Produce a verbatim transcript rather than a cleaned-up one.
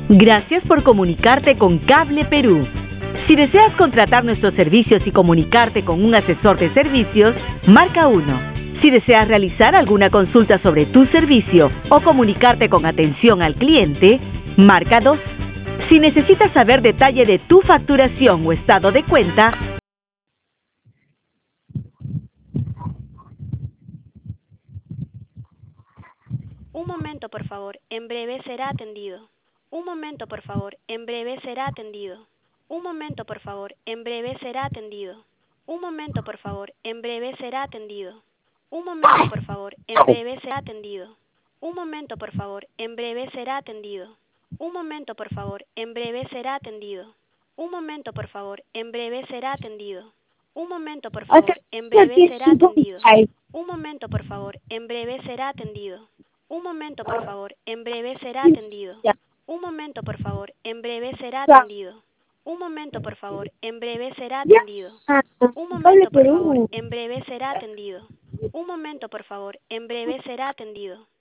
Gracias por comunicarte con Cable Perú. Si deseas contratar nuestros servicios y comunicarte con un asesor de servicios, marca uno. Si deseas realizar alguna consulta sobre tu servicio o comunicarte con atención al cliente, marca dos. Si necesitas saber detalle de tu facturación o estado de cuenta, Un momento, por favor. En breve será atendido. Un momento, por favor. En breve será atendido. Un momento, por favor. En breve será atendido. Un momento, por favor. En breve será atendido. Un momento, por favor. En breve será atendido. Un momento, por favor. En breve será atendido. Un momento, por favor. En breve será atendido. Un momento, por favor. En breve será atendido. Un momento, por favor. En breve será atendido. Un momento, por favor. En breve será atendido. Un momento, por favor. En breve será atendido. Un momento, por favor. En breve será atendido. Un momento, por favor. En breve será atendido. Un momento, por favor. En breve será atendido. Un momento, por favor. En breve será atendido.